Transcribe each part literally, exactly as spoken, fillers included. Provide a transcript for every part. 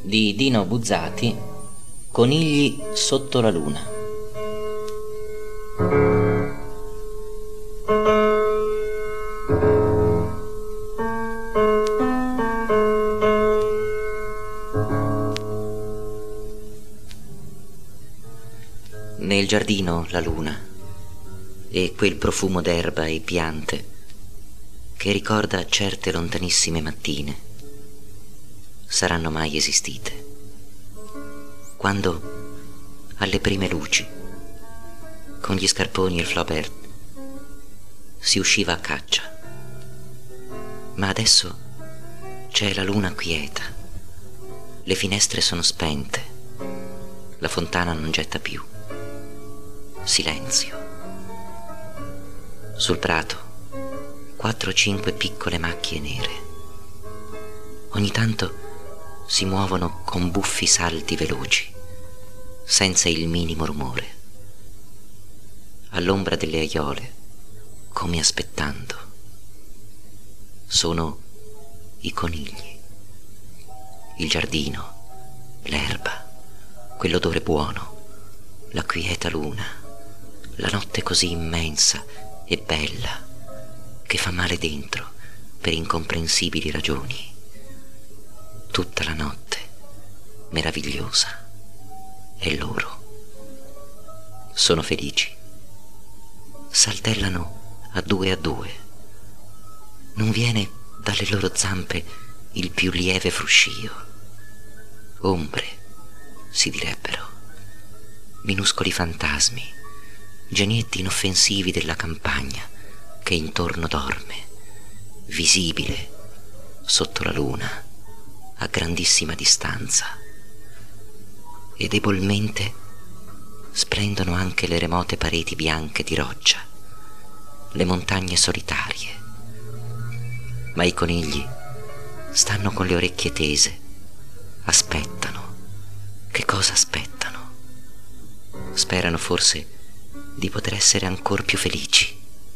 di Dino Buzzati, Conigli sotto la luna. Nel giardino la luna e quel profumo d'erba e piante che ricorda certe lontanissime mattine saranno mai esistite, quando alle prime luci con gli scarponi e il Flaubert si usciva a caccia. Ma adesso c'è la luna quieta, le finestre sono spente, la fontana non getta più. Silenzio. Sul prato quattro o cinque piccole macchie nere. Ogni tanto si muovono con buffi salti veloci, senza il minimo rumore, all'ombra delle aiole, come aspettando. Sono i conigli, il giardino, l'erba, quell'odore buono, la quieta luna, la notte così immensa e bella che fa male dentro per incomprensibili ragioni. Tutta la notte meravigliosa, e loro sono felici, saltellano a due a due, non viene dalle loro zampe il più lieve fruscio. Ombre, si direbbero, minuscoli fantasmi, genietti inoffensivi della campagna che intorno dorme, visibile sotto la luna a grandissima distanza, e debolmente splendono anche le remote pareti bianche di roccia, le montagne solitarie. Ma i conigli stanno con le orecchie tese, aspettano. Che cosa aspettano? Sperano forse di poter essere ancor più felici.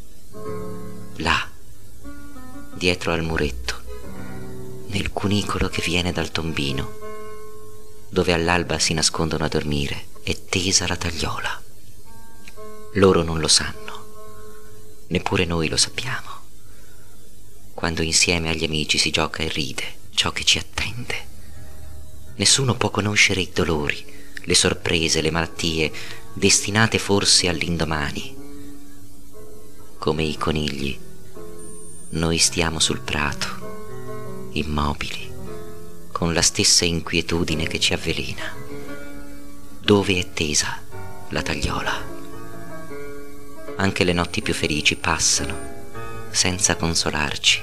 Là, dietro al muretto, nel cunicolo che viene dal tombino, dove all'alba si nascondono a dormire, è tesa la tagliola. Loro non lo sanno, neppure noi lo sappiamo, quando insieme agli amici si gioca e ride ciò che ci attende. Nessuno può conoscere i dolori, le sorprese, le malattie, destinate forse all'indomani. Come i conigli, noi stiamo sul prato, immobili, con la stessa inquietudine che ci avvelena. Dove è tesa la tagliola? Anche le notti più felici passano senza consolarci.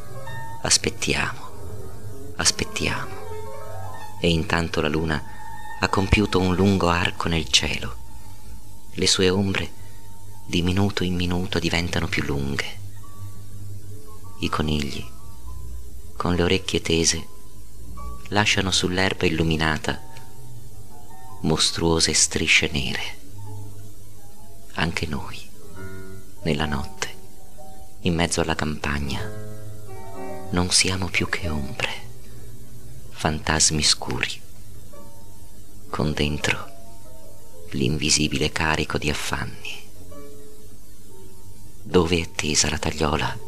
Aspettiamo, aspettiamo, e intanto la luna ha compiuto un lungo arco nel cielo. Le sue ombre di minuto in minuto diventano più lunghe. I conigli, con le orecchie tese, lasciano sull'erba illuminata mostruose strisce nere. Anche noi, nella notte, in mezzo alla campagna, non siamo più che ombre, fantasmi scuri, con dentro l'invisibile carico di affanni. Dove è tesa la tagliola?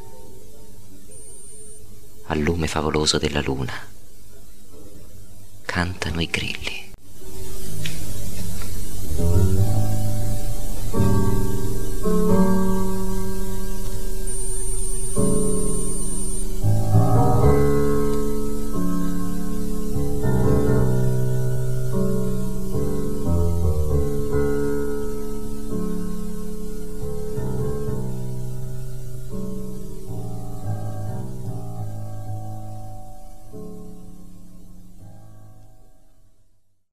Al lume favoloso della luna cantano i grilli.